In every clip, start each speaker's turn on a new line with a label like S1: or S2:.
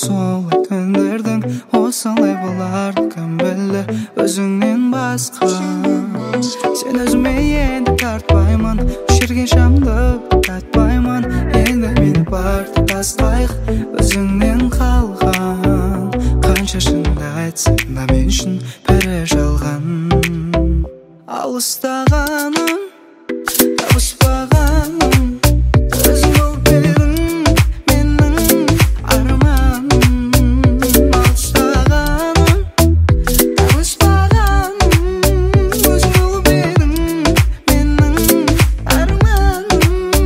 S1: солай күндердің осылай болар кім білді өзіңнен басқа. Сен өзіме енді тартпаймын, өшірген шамды татпаймын. Енді мені барды тастайық, өзіңнен қалған. Қанша шынды айтсам да мен үшін бәрі жалған. Алыстағаным, табыспағаным, өзің болып едің менің арманым. Алыстағаным, табыспағаным, өзің болып едің менің арманым.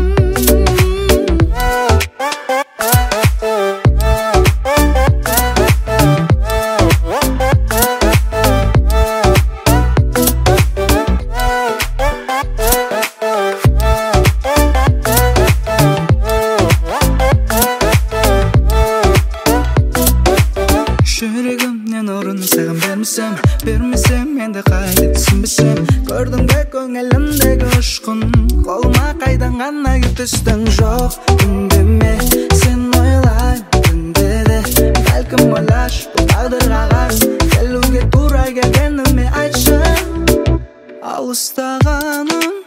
S1: Жүрегімнен орын саған бермесем енді қайда түсінбесем. Көрдің бе көңілімдегі ұшқын, қолыма қайдан ғана кеп түстің. Жоқ үндеме, сен ойлай күнде де, бәлкім ойлаш бұл тағдырға қарсы келуге тура келгені ме айтшы. Алыстағаным,